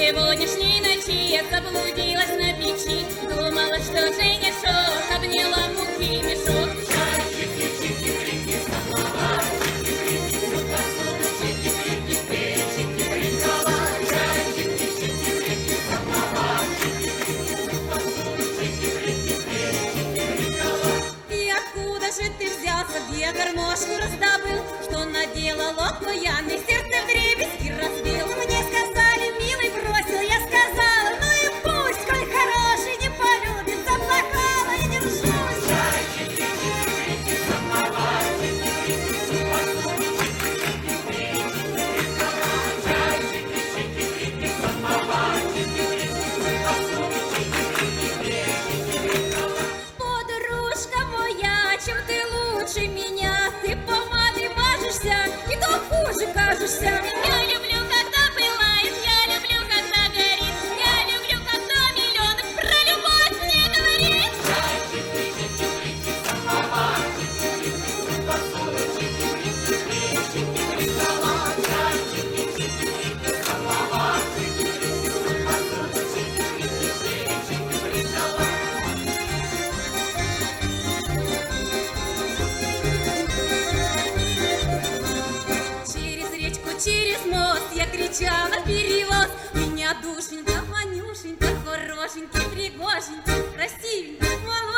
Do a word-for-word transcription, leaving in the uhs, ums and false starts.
сегодняшней ночи я заблудилась на печи, думала, что женишок, обняла муки мешок. И откуда же ты взялся, где гармошку раздобыл, что наделал окаянный, сердце вдребезги разбил? Мне сказали, милый, бросил, я сказала, ну и пусть, коль хороший не полюбит, заплакала и держусь. Подружка моя, чем ты лучше меня, ты помадой мажешься и то хуже кажешься. Я люблю, когда пылает, я люблю, когда горит, я люблю, когда миллионы про любовь мне говорит. Через речку, через мост я кричала перевоз. Меня душенька, манюшенька, хорошенький, пригоженький, красивенький, молоденький.